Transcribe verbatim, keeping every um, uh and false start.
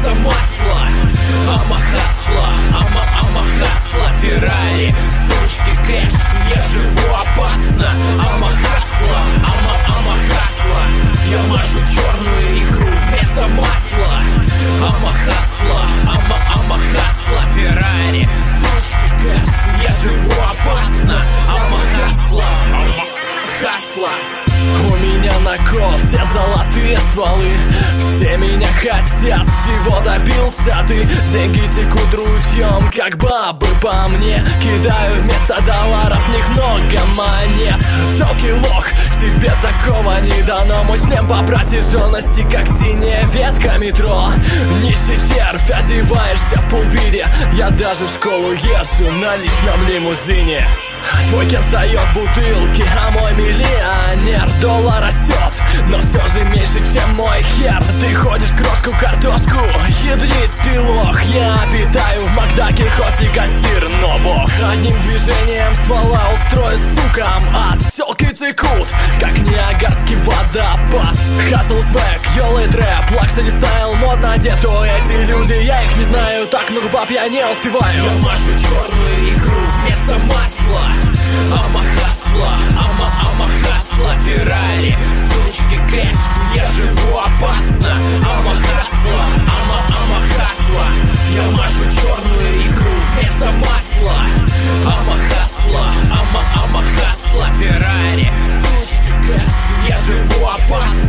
вместо масла. Ама хасла, ама, ама хасла. Феррари, сумочки, кэш, я живу опасно. Ама хасла, ама, ама хасла. Я машу черную икру вместо масла. Ама хасла, ама, ама хасла. Феррари, сумочки, кэш, я живу опасно. Ама хасла, ама, хасла. У меня на кофте золотые стволы. Все меня хотят, чего добился ты? Деньги текут ручьем, как бабы по мне. Кидаю вместо долларов, в них много монет. Жалкий лох, тебе такого не дано. Мой шлем по протяженности, как синяя ветка метро. Нищий червь, одеваешься в полбиде. Я даже в школу езжу на личном лимузине. Твой кен сдает бутылки, а мой миллионер. Доллар растет, но все же меньше, чем мой хер. Ты ходишь крошку картошку, ядрит ты лох. Я обитаю в Макдаке, хоть и кассир, но бог. Одним движением ствола устрою сукам ад. Тёлки текут, как ниагарский водопад. Хасл, свек, йол и трэп, лакшери стайл, модно одет. Кто эти люди, я их не знаю. Так много баб я не успеваю. Я машу черную икру вместо масла. Ама хасла, ама, ама хасла. Феррари, сумочки, кэш, я живу опасно. Ама хасла, ама, ама хасла. Я машу черную икру вместо масла. Ама хасла, ама, ама хасла. Феррари, сумочки, кэш, я живу опасно.